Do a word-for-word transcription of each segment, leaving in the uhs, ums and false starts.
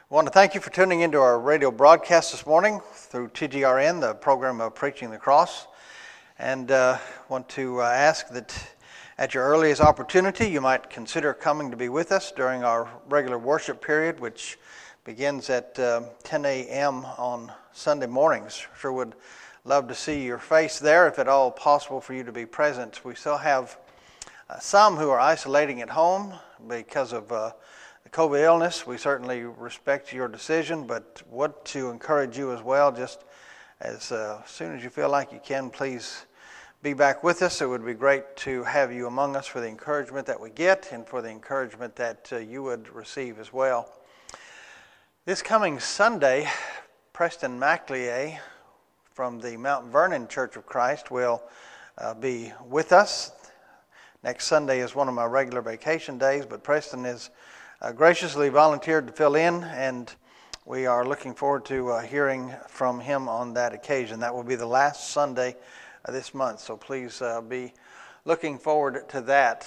I want to thank you for tuning into our radio broadcast this morning through T G R N, the program of Preaching the Cross. And uh, want to uh, ask that at your earliest opportunity, you might consider coming to be with us during our regular worship period, which begins at uh, ten a.m. on Sunday mornings. Sure would love to see your face there, if at all possible for you to be present. We still have uh, some who are isolating at home because of uh, the COVID illness. We certainly respect your decision, but want to encourage you as well, just as uh, soon as you feel like you can, please be back with us. It would be great to have you among us for the encouragement that we get and for the encouragement that uh, you would receive as well. This coming Sunday, Preston McLeay from the Mount Vernon Church of Christ will uh, be with us. Next Sunday is one of my regular vacation days, but Preston is uh, graciously volunteered to fill in, and we are looking forward to uh, hearing from him on that occasion. That will be the last Sunday of this month, so please uh, be looking forward to that.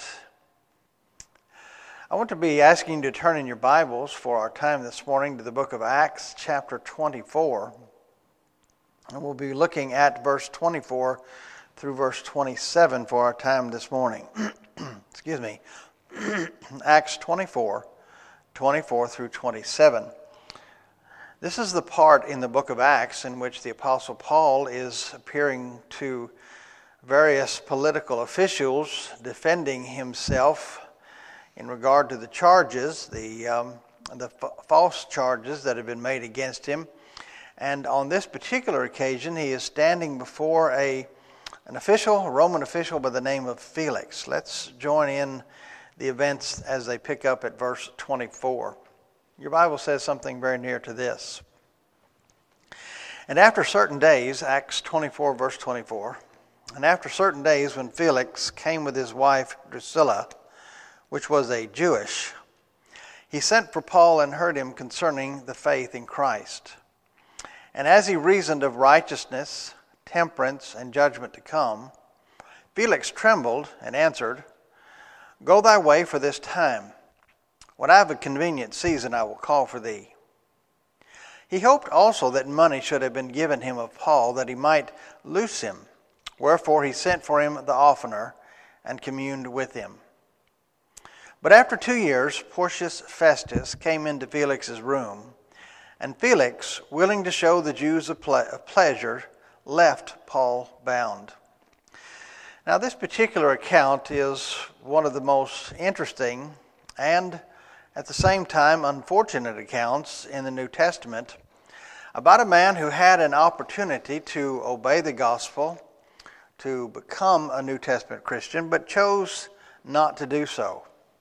I want to be asking you to turn in your Bibles for our time this morning to the book of Acts, chapter twenty-four. And we'll be looking at verse twenty-four through verse twenty-seven for our time this morning. Excuse me. Acts twenty-four, twenty-four through twenty-seven. This is the part in the book of Acts in which the Apostle Paul is appearing to various political officials, defending himself in regard to the charges, the um, the f- false charges that have been made against him. And on this particular occasion, he is standing before a an official, a Roman official by the name of Felix. Let's join in the events as they pick up at verse twenty-four. Your Bible says something very near to this. And after certain days, Acts twenty-four, verse twenty-four, and after certain days when Felix came with his wife Drusilla, which was a Jewish, he sent for Paul and heard him concerning the faith in Christ. And as he reasoned of righteousness, temperance, and judgment to come, Felix trembled and answered, Go thy way for this time. When I have a convenient season, I will call for thee. He hoped also that money should have been given him of Paul, that he might loose him. Wherefore he sent for him the oftener, and communed with him. But after two years, Porcius Festus came into Felix's room, and Felix, willing to show the Jews a ple- a pleasure, left Paul bound. Now, this particular account is one of the most interesting and at the same time unfortunate accounts in the New Testament about a man who had an opportunity to obey the gospel, to become a New Testament Christian, but chose not to do so.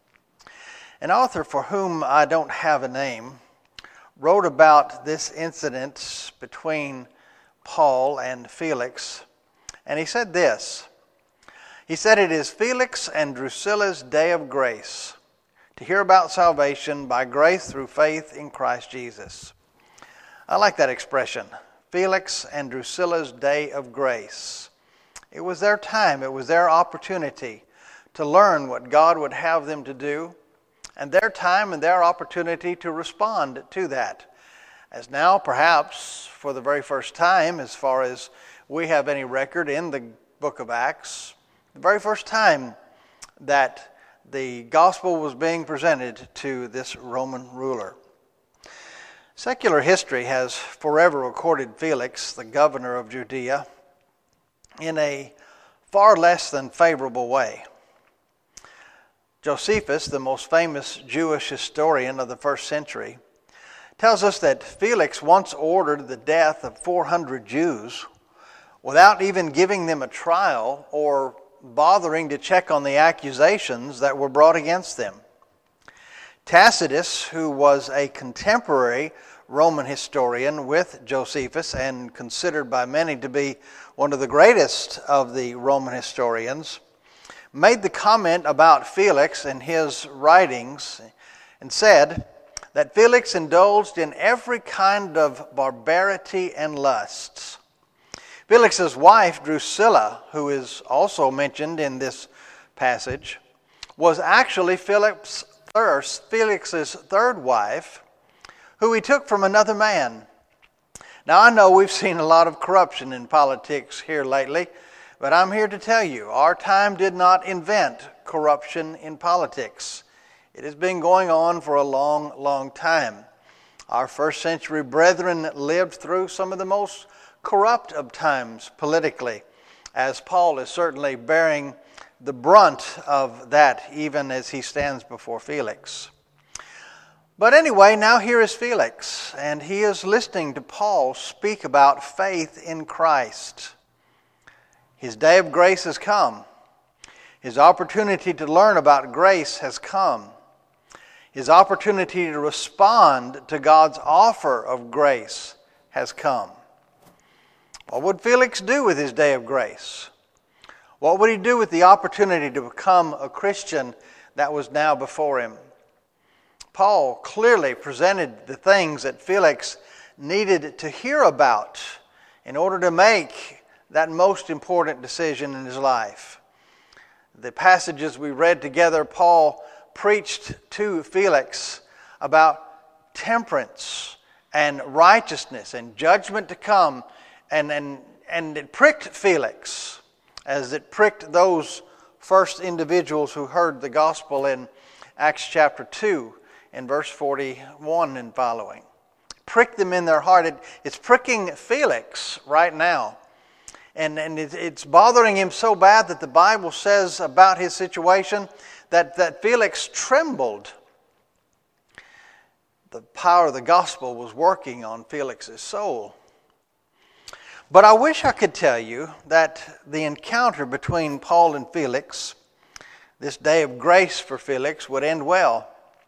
An author for whom I don't have a name wrote about this incident between Paul and Felix, and he said this. He said, It is Felix and Drusilla's day of grace, to hear about salvation by grace through faith in Christ Jesus. I like that expression, Felix and Drusilla's day of grace. It was their time, it was their opportunity to learn what God would have them to do, and their time and their opportunity to respond to that. As now, perhaps, for the very first time, as far as we have any record in the book of Acts, the very first time that the gospel was being presented to this Roman ruler. Secular history has forever recorded Felix, the governor of Judea, in a far less than favorable way. Josephus, the most famous Jewish historian of the first century, tells us that Felix once ordered the death of four hundred Jews without even giving them a trial or bothering to check on the accusations that were brought against them. Tacitus, who was a contemporary Roman historian with Josephus and considered by many to be one of the greatest of the Roman historians, made the comment about Felix in his writings and said that Felix indulged in every kind of barbarity and lusts. Felix's wife, Drusilla, who is also mentioned in this passage, was actually Philip's, Felix's third wife, who he took from another man. Now, I know we've seen a lot of corruption in politics here lately, but I'm here to tell you, our time did not invent corruption in politics. It has been going on for a long, long time. Our first century brethren lived through some of the most corrupt of times politically, as Paul is certainly bearing the brunt of that even as he stands before Felix. But anyway, now here is Felix, and he is listening to Paul speak about faith in Christ. His day of grace has come. His opportunity to learn about grace has come. His opportunity to respond to God's offer of grace has come. What would Felix do with his day of grace? What would he do with the opportunity to become a Christian that was now before him? Paul clearly presented the things that Felix needed to hear about in order to make that most important decision in his life. The passages we read together, Paul preached to Felix about temperance and righteousness and judgment to come, and, and, and it pricked Felix as it pricked those first individuals who heard the gospel in Acts chapter two. In verse forty-one and following. Prick them in their heart. It, it's pricking Felix right now. And, and it, it's bothering him so bad that the Bible says about his situation that, that Felix trembled. The power of the gospel was working on Felix's soul. But I wish I could tell you that the encounter between Paul and Felix, this day of grace for Felix, would end well.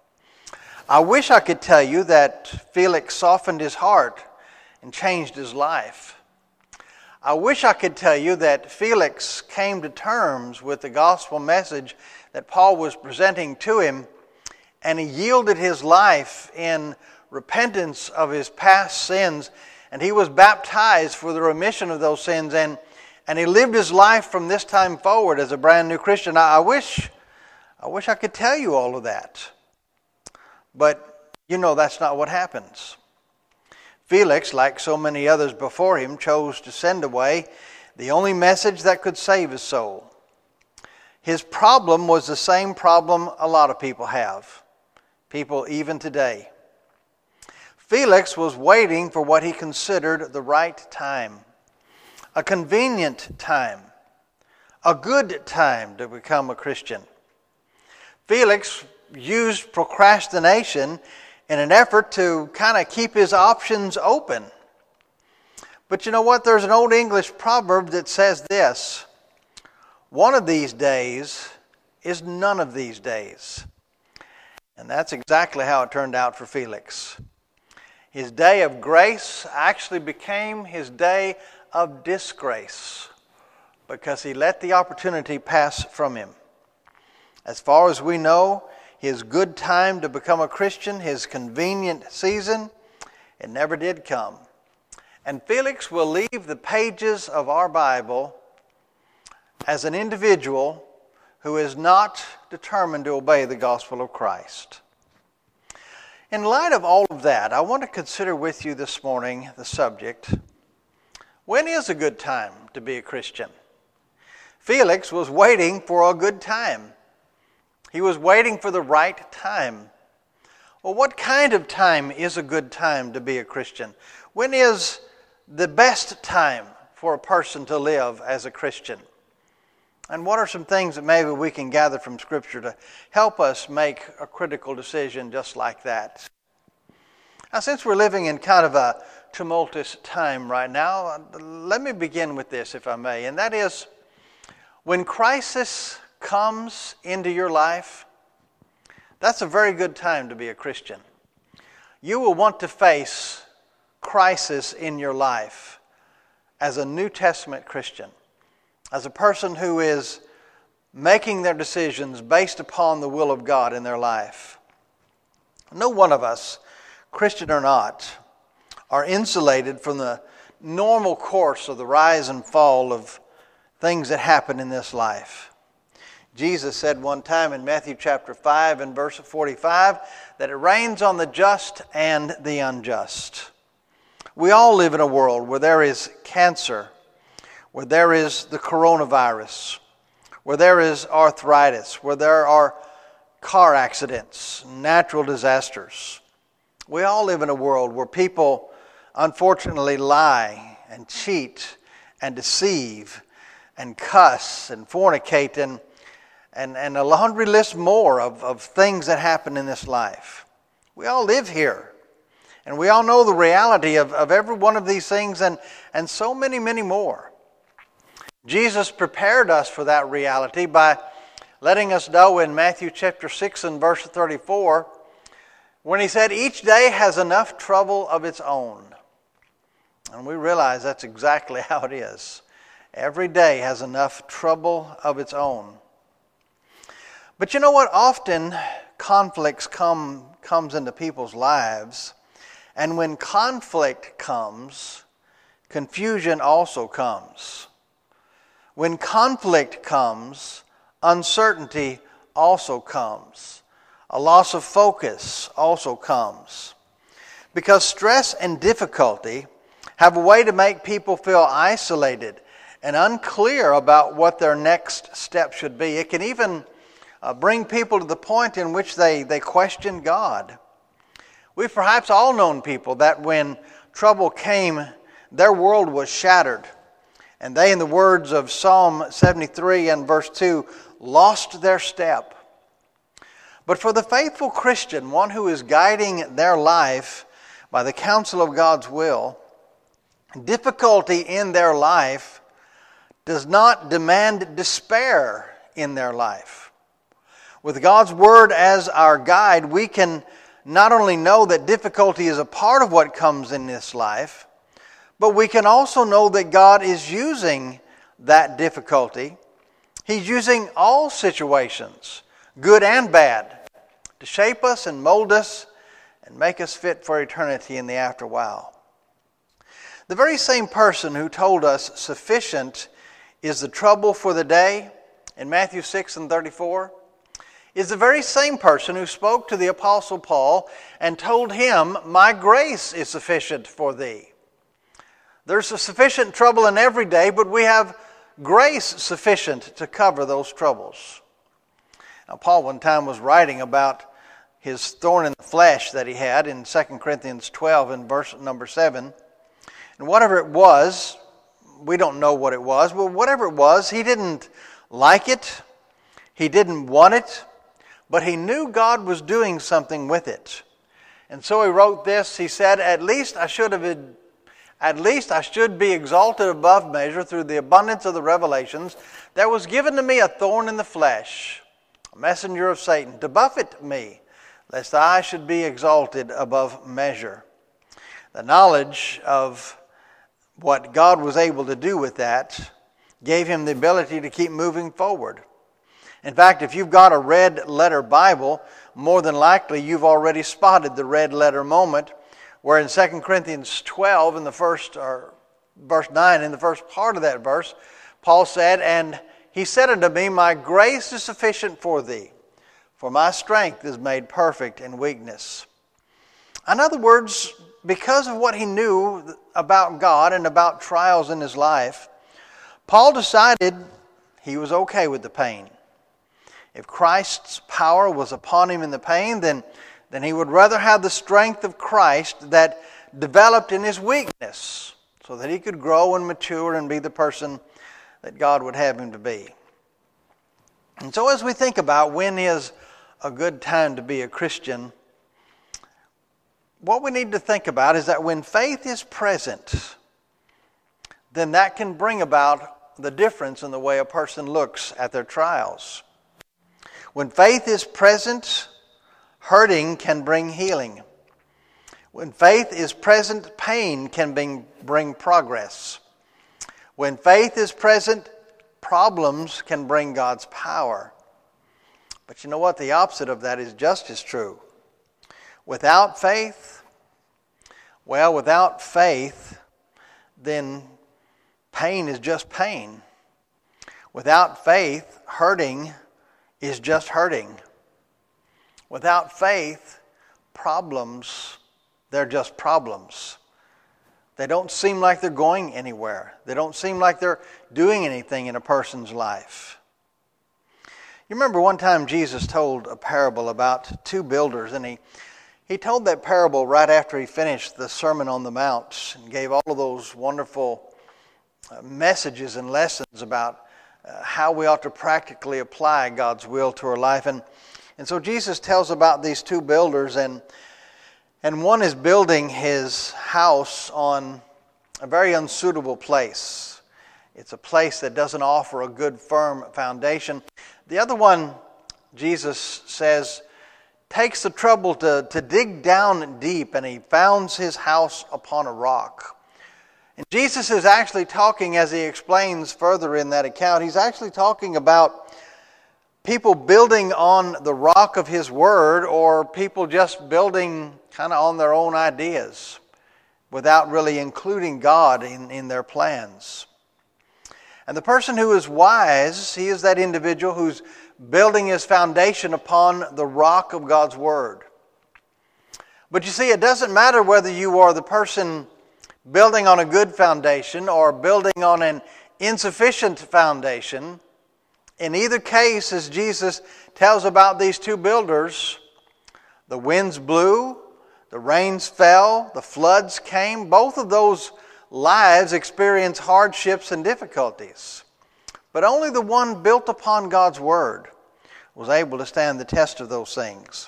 I wish I could tell you that Felix softened his heart and changed his life. I wish I could tell you that Felix came to terms with the gospel message that Paul was presenting to him, and he yielded his life in repentance of his past sins, and he was baptized for the remission of those sins, and, and he lived his life from this time forward as a brand new Christian. I, I wish, I wish I could tell you all of that. But you know that's not what happens. Felix, like so many others before him, chose to send away the only message that could save his soul. His problem was the same problem a lot of people have, people even today. Felix was waiting for what he considered the right time, a convenient time, a good time to become a Christian. Felix used procrastination in an effort to kind of keep his options open. But you know what? There's an old English proverb that says this: one of these days is none of these days. And that's exactly how it turned out for Felix. His day of grace actually became his day of disgrace because he let the opportunity pass from him. As far as we know, his good time to become a Christian, his convenient season, it never did come. And Felix will leave the pages of our Bible as an individual who is not determined to obey the gospel of Christ. In light of all of that, I want to consider with you this morning the subject, when is a good time to be a Christian? Felix was waiting for a good time. He was waiting for the right time. Well, what kind of time is a good time to be a Christian? When is the best time for a person to live as a Christian? And what are some things that maybe we can gather from Scripture to help us make a critical decision just like that? Now, since we're living in kind of a tumultuous time right now, let me begin with this, if I may, and that is, when crisis comes into your life, that's a very good time to be a Christian. You will want to face crisis in your life as a New Testament Christian, as a person who is making their decisions based upon the will of God in their life. No one of us, Christian or not, are insulated from the normal course of the rise and fall of things that happen in this life. Jesus said one time in Matthew chapter five and verse forty-five that it rains on the just and the unjust. We all live in a world where there is cancer, where there is the coronavirus, where there is arthritis, where there are car accidents, natural disasters. We all live in a world where people unfortunately lie and cheat and deceive and cuss and fornicate and And, and a laundry list more of, of things that happen in this life. We all live here. And we all know the reality of, of every one of these things and, and so many, many more. Jesus prepared us for that reality by letting us know in Matthew chapter six and verse thirty-four when he said, each day has enough trouble of its own. And we realize that's exactly how it is. Every day has enough trouble of its own. But you know what? Often conflicts come comes into people's lives. And when conflict comes, confusion also comes. When conflict comes, uncertainty also comes. A loss of focus also comes. Because stress and difficulty have a way to make people feel isolated and unclear about what their next step should be. It can even Uh, bring people to the point in which they, they question God. We've perhaps all known people that when trouble came, their world was shattered. And they, in the words of Psalm seventy-three and verse two, lost their step. But for the faithful Christian, one who is guiding their life by the counsel of God's will, difficulty in their life does not demand despair in their life. With God's Word as our guide, we can not only know that difficulty is a part of what comes in this life, but we can also know that God is using that difficulty. He's using all situations, good and bad, to shape us and mold us and make us fit for eternity in the afterwhile. The very same person who told us sufficient is the trouble for the day in Matthew six and thirty-four is the very same person who spoke to the Apostle Paul and told him, my grace is sufficient for thee. There's a sufficient trouble in every day, but we have grace sufficient to cover those troubles. Now, Paul one time was writing about his thorn in the flesh that he had in Second Corinthians twelve and verse number seven. And whatever it was, we don't know what it was, but whatever it was, he didn't like it. He didn't want it. But he knew God was doing something with it. And so he wrote this. He said, At least I should have been, at least I should be exalted above measure through the abundance of the revelations. There was given to me a thorn in the flesh, a messenger of Satan, to buffet me, lest I should be exalted above measure. The knowledge of what God was able to do with that gave him the ability to keep moving forward. In fact, if you've got a red letter Bible, more than likely you've already spotted the red letter moment where in Second Corinthians twelve in the first, or verse nine, in the first part of that verse, Paul said, And he said unto me, My grace is sufficient for thee, for my strength is made perfect in weakness. In other words, because of what he knew about God and about trials in his life, Paul decided he was okay with the pain. If Christ's power was upon him in the pain, then, then he would rather have the strength of Christ that developed in his weakness so that he could grow and mature and be the person that God would have him to be. And so as we think about when is a good time to be a Christian, what we need to think about is that when faith is present, then that can bring about the difference in the way a person looks at their trials. When faith is present, hurting can bring healing. When faith is present, pain can bring, bring progress. When faith is present, problems can bring God's power. But you know what? The opposite of that is just as true. Without faith, well, without faith, then pain is just pain. Without faith, hurting is just hurting. Without faith, problems, they're just problems. They don't seem like they're going anywhere. They don't seem like they're doing anything in a person's life. You remember one time Jesus told a parable about two builders, and he, he told that parable right after he finished the Sermon on the Mount and gave all of those wonderful uh, messages and lessons about uh, how we ought to practically apply God's will to our life. And, and so Jesus tells about these two builders, and, and one is building his house on a very unsuitable place. It's a place that doesn't offer a good, firm foundation. The other one, Jesus says, takes the trouble to, to dig down deep, and he founds his house upon a rock. And Jesus is actually talking, as he explains further in that account, he's actually talking about people building on the rock of his word, or people just building kind of on their own ideas without really including God in, in their plans. And the person who is wise, he is that individual who's building his foundation upon the rock of God's Word. But you see, it doesn't matter whether you are the person building on a good foundation or building on an insufficient foundation. In either case, as Jesus tells about these two builders, the winds blew, the rains fell, the floods came. Both of those lives experience hardships and difficulties. But only the one built upon God's Word was able to stand the test of those things.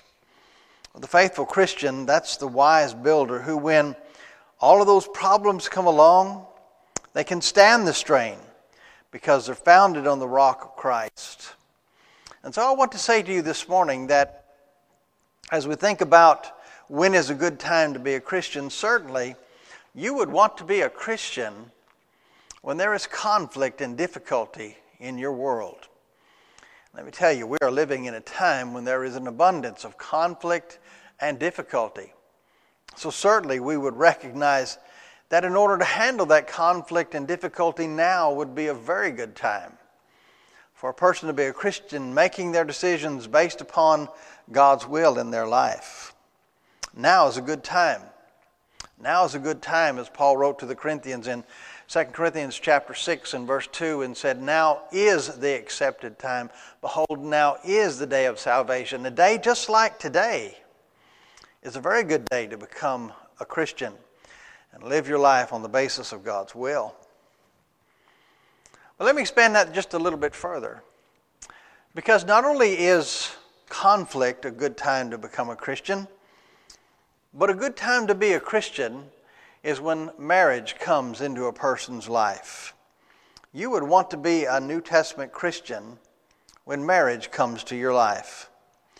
The faithful Christian, that's the wise builder who, when all of those problems come along, they can stand the strain because they're founded on the rock of Christ. And so I want to say to you this morning that as we think about when is a good time to be a Christian, certainly you would want to be a Christian when there is conflict and difficulty in your world. Let me tell you, we are living in a time when there is an abundance of conflict and difficulty. So certainly we would recognize that in order to handle that conflict and difficulty, now would be a very good time for a person to be a Christian, making their decisions based upon God's will in their life. Now is a good time. Now is a good time, as Paul wrote to the Corinthians in Second Corinthians chapter six and verse two, and said, now is the accepted time. Behold, now is the day of salvation. A day just like today is a very good day to become a Christian and live your life on the basis of God's will. But let me expand that just a little bit further. Because not only is conflict a good time to become a Christian, but a good time to be a Christian is when marriage comes into a person's life. You would want to be a New Testament Christian when marriage comes to your life.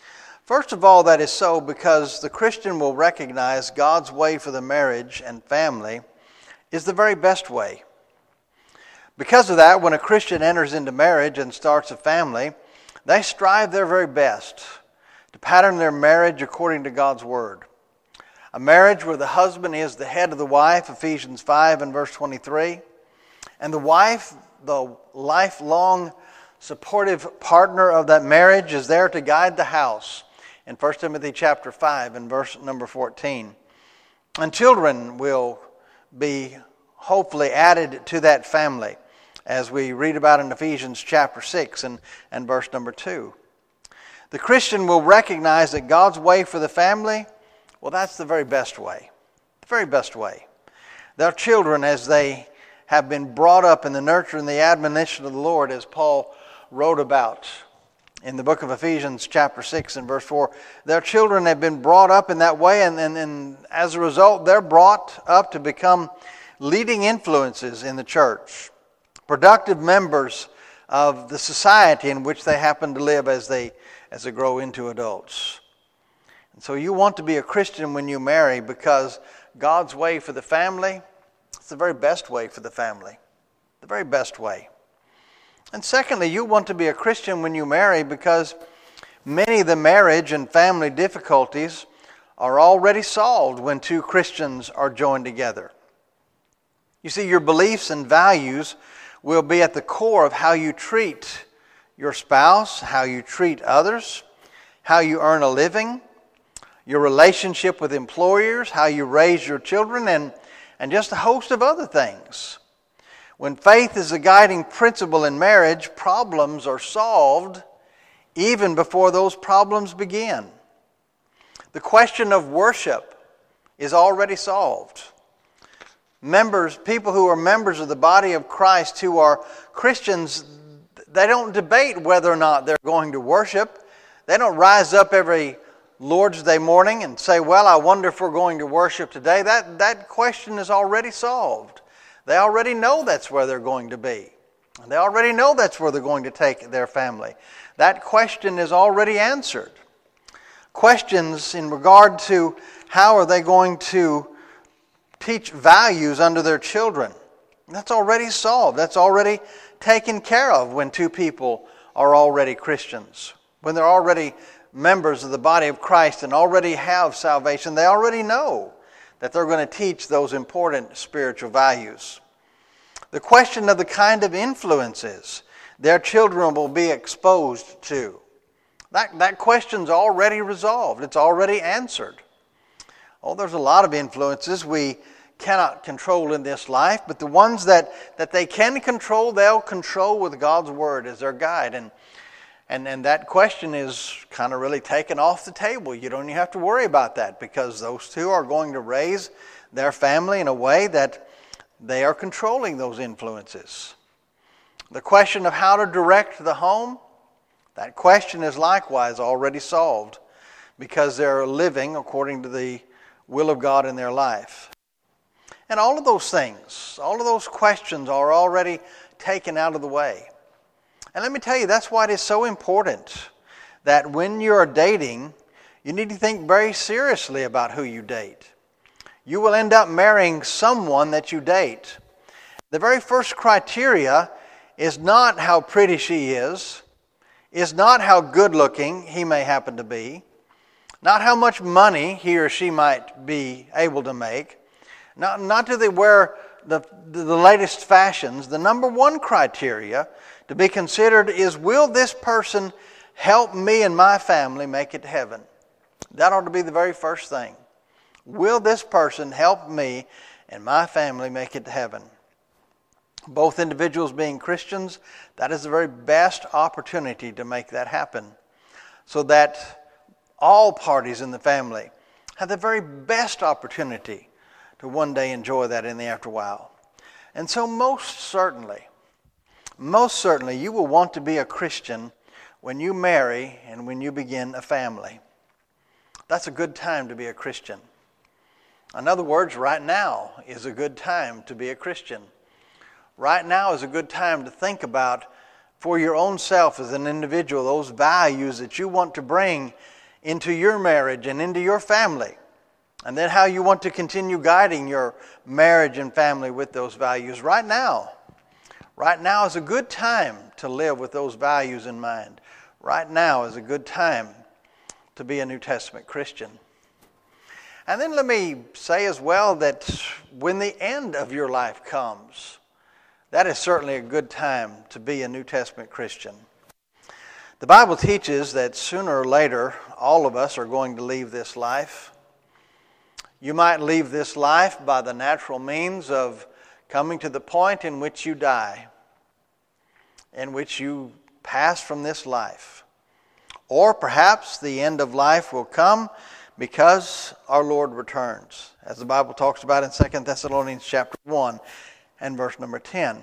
First of all, that is so because the Christian will recognize God's way for the marriage and family is the very best way. Because of that, when a Christian enters into marriage and starts a family, they strive their very best to pattern their marriage according to God's Word. A marriage where the husband is the head of the wife, Ephesians five and verse twenty-three, and the wife, the lifelong supportive partner of that marriage, is there to guide the house in First Timothy chapter five and verse number fourteen. And children will be hopefully added to that family, as we read about in Ephesians chapter six and, and verse number two. The Christian will recognize that God's way for the family, well, that's the very best way. The very best way. Their children, as they have been brought up in the nurture and the admonition of the Lord, as Paul wrote about in the book of Ephesians chapter six and verse four, their children have been brought up in that way, and, and, and as a result, they're brought up to become leading influences in the church, productive members of the society in which they happen to live as they, as they grow into adults. And so you want to be a Christian when you marry because God's way for the family, it's the very best way for the family. The very best way. And secondly, you want to be a Christian when you marry because many of the marriage and family difficulties are already solved when two Christians are joined together. You see, your beliefs and values will be at the core of how you treat your spouse, how you treat others, how you earn a living, your relationship with employers, how you raise your children, and, and just a host of other things. When faith is a guiding principle in marriage, problems are solved even before those problems begin. The question of worship is already solved. Members, people who are members of the body of Christ, who are Christians, they don't debate whether or not they're going to worship. They don't rise up every Lord's Day morning and say, well, I wonder if we're going to worship today. That, that question is already solved. They already know that's where they're going to be. They already know that's where they're going to take their family. That question is already answered. Questions in regard to how are they going to teach values unto their children, that's already solved. That's already taken care of when two people are already Christians. When they're already members of the body of Christ and already have salvation, they already know that they're going to teach those important spiritual values. The question of the kind of influences their children will be exposed to, that, that question's already resolved. It's already answered. Oh, there's a lot of influences we cannot control in this life, but the ones that, that they can control, they'll control with God's Word as their guide. And, and, and that question is kind of really taken off the table. You don't even have to worry about that, because those two are going to raise their family in a way that they are controlling those influences. The question of how to direct the home, that question is likewise already solved, because they're living according to the will of God in their life. And all of those things, all of those questions are already taken out of the way. And let me tell you, that's why it is so important that when you're dating, you need to think very seriously about who you date. You will end up marrying someone that you date. The very first criteria is not how pretty she is, is not how good looking he may happen to be, not how much money he or she might be able to make, not, not do they wear the, the latest fashions. The number one criteria to be considered is, will this person help me and my family make it to heaven? That ought to be the very first thing. Will this person help me and my family make it to heaven? Both individuals being Christians, that is the very best opportunity to make that happen, so that all parties in the family have the very best opportunity to one day enjoy that in the afterwhile. And so most certainly, most certainly you will want to be a Christian when you marry and when you begin a family. That's a good time to be a Christian. In other words, right now is a good time to be a Christian. Right now is a good time to think about, for your own self as an individual, those values that you want to bring into your marriage and into your family. And then how you want to continue guiding your marriage and family with those values. Right now, right now is a good time to live with those values in mind. Right now is a good time to be a New Testament Christian. And then let me say as well that when the end of your life comes, that is certainly a good time to be a New Testament Christian. The Bible teaches that sooner or later, all of us are going to leave this life. You might leave this life by the natural means of coming to the point in which you die, in which you pass from this life. Or perhaps the end of life will come because our Lord returns, as the Bible talks about in Second Thessalonians chapter one and verse number ten.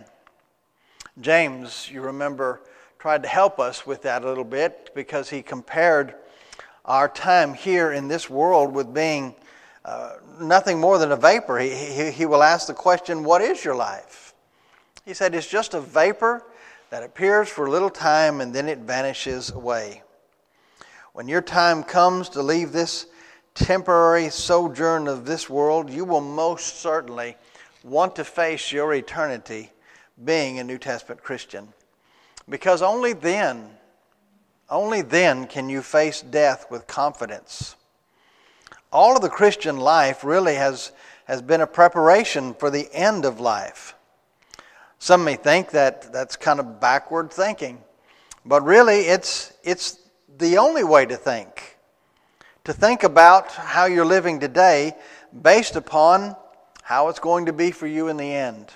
James, you remember, tried to help us with that a little bit, because he compared our time here in this world with being uh, nothing more than a vapor. He, he, he will ask the question, what is your life? He said, it's just a vapor that appears for a little time and then it vanishes away. When your time comes to leave this temporary sojourn of this world, you will most certainly want to face your eternity being a New Testament Christian. Because only then, only then can you face death with confidence. All of the Christian life really has, has been a preparation for the end of life. Some may think that that's kind of backward thinking. But really, it's, it's the only way to think. To think about how you're living today based upon how it's going to be for you in the end.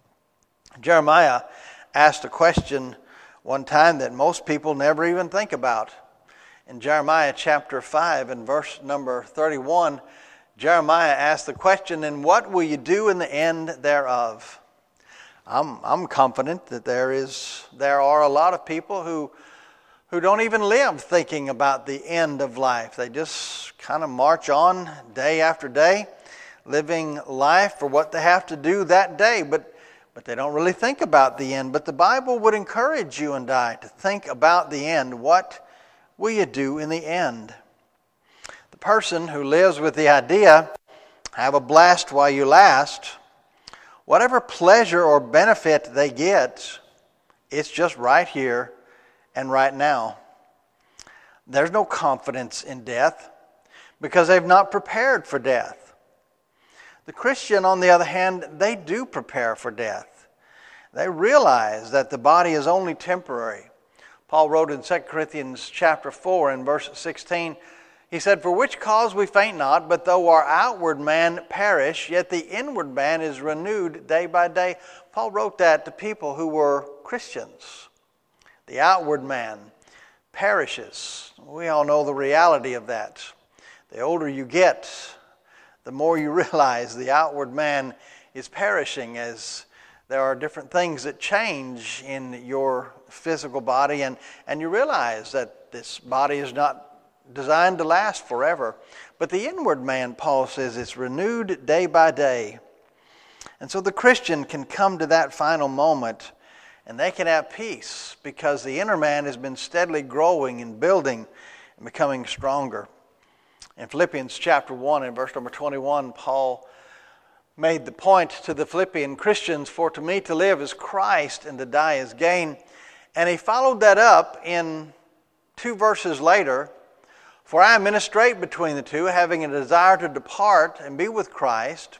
Jeremiah asked a question one time that most people never even think about. In Jeremiah chapter five and verse number thirty-one, Jeremiah asked the question, "And what will you do in the end thereof?" I'm, I'm confident that there is there are a lot of people who who don't even live thinking about the end of life. They just kind of march on day after day, living life for what they have to do that day, but but they don't really think about the end. But the Bible would encourage you and I to think about the end. What will you do in the end? The person who lives with the idea, have a blast while you last, whatever pleasure or benefit they get, it's just right here and right now. There's no confidence in death because they've not prepared for death. The Christian, on the other hand, they do prepare for death. They realize that the body is only temporary. Paul wrote in Second Corinthians chapter four and verse sixteen, he said, "For which cause we faint not, but though our outward man perish, yet the inward man is renewed day by day." Paul wrote that to people who were Christians. The outward man perishes. We all know the reality of that. The older you get, the more you realize the outward man is perishing, as there are different things that change in your physical body, and, and you realize that this body is not designed to last forever. But the inward man, Paul says, is renewed day by day. And so the Christian can come to that final moment and they can have peace because the inner man has been steadily growing and building and becoming stronger. In Philippians chapter one and verse number twenty-one, Paul made the point to the Philippian Christians, "For to me to live is Christ and to die is gain." And he followed that up in two verses later, "For I am in a strait between the two, having a desire to depart and be with Christ."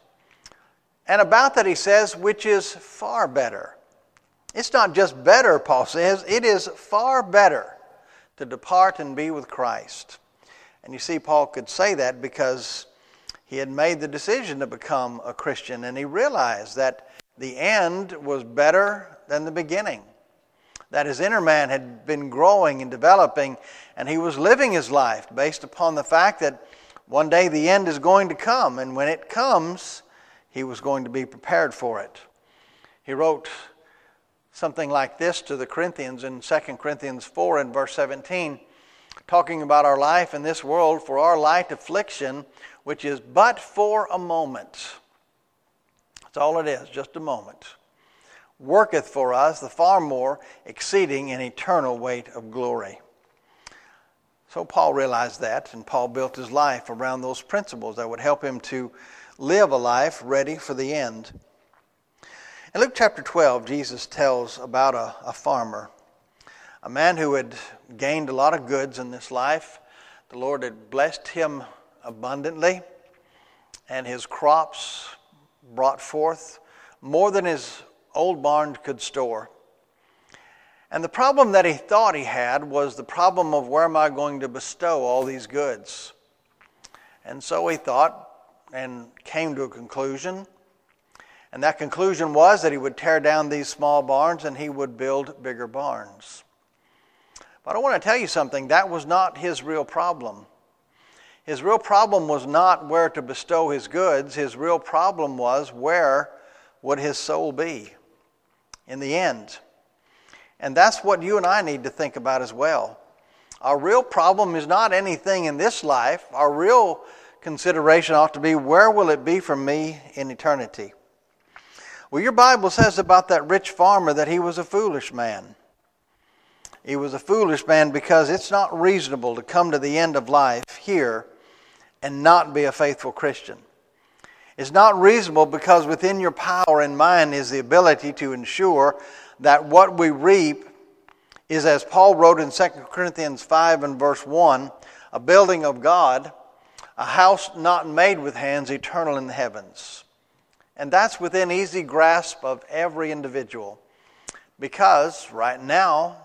And about that he says, "which is far better." It's not just better, Paul says, it is far better to depart and be with Christ. And you see, Paul could say that because he had made the decision to become a Christian, and he realized that the end was better than the beginning. That his inner man had been growing and developing, and he was living his life based upon the fact that one day the end is going to come, and when it comes, he was going to be prepared for it. He wrote something like this to the Corinthians in Second Corinthians four and verse seventeen, talking about our life in this world, "For our light affliction, which is but for a moment," that's all it is, just a moment, "worketh for us the far more exceeding and eternal weight of glory." So Paul realized that, and Paul built his life around those principles that would help him to live a life ready for the end. In Luke chapter twelve, Jesus tells about a, a farmer, a man who had gained a lot of goods in this life. The Lord had blessed him abundantly, and his crops brought forth more than his old barn could store. And the problem that he thought he had was the problem of, where am I going to bestow all these goods? And so he thought and came to a conclusion. And that conclusion was that he would tear down these small barns and he would build bigger barns. But I want to tell you something. That was not his real problem. His real problem was not where to bestow his goods. His real problem was, where would his soul be in the end? And that's what you and I need to think about as well. Our real problem is not anything in this life. Our real consideration ought to be, where will it be for me in eternity? Well, your Bible says about that rich farmer that he was a foolish man. He was a foolish man because it's not reasonable to come to the end of life here and not be a faithful Christian. It's not reasonable because within your power and mind is the ability to ensure that what we reap is, as Paul wrote in Second Corinthians five and verse one, a building of God, a house not made with hands, eternal in the heavens. And that's within easy grasp of every individual. Because right now,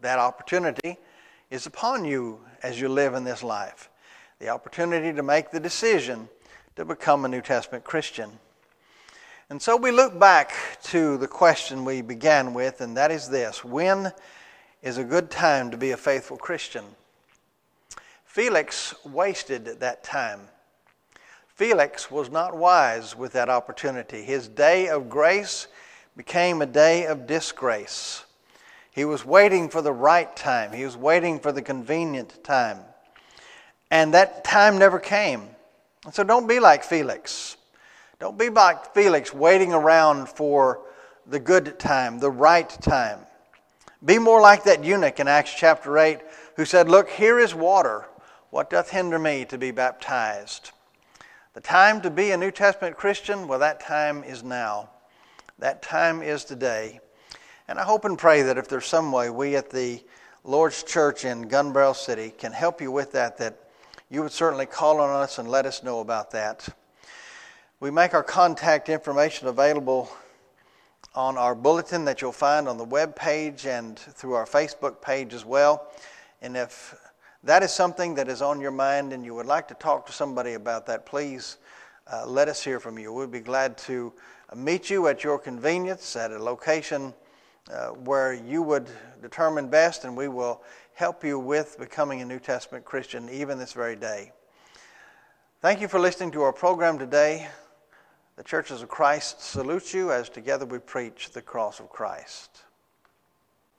That opportunity is upon you as you live in this life. The opportunity to make the decision to become a New Testament Christian. And so we look back to the question we began with, and that is this: when is a good time to be a faithful Christian? Felix wasted that time. Felix was not wise with that opportunity. His day of grace became a day of disgrace. He was waiting for the right time. He was waiting for the convenient time. And that time never came. And so don't be like Felix. Don't be like Felix waiting around for the good time, the right time. Be more like that eunuch in Acts chapter eight who said, "Look, here is water. What doth hinder me to be baptized?" The time to be a New Testament Christian, well, that time is now. That time is today. And I hope and pray that if there's some way we at the Lord's Church in Gun Barrel City can help you with that, that you would certainly call on us and let us know about that. We make our contact information available on our bulletin that you'll find on the web page and through our Facebook page as well. And if that is something that is on your mind and you would like to talk to somebody about that, please uh, let us hear from you. We'd be glad to meet you at your convenience at a location uh, where you would determine best, and we will help you with becoming a New Testament Christian even this very day. Thank you for listening to our program today. The Churches of Christ salutes you as together we preach the cross of Christ.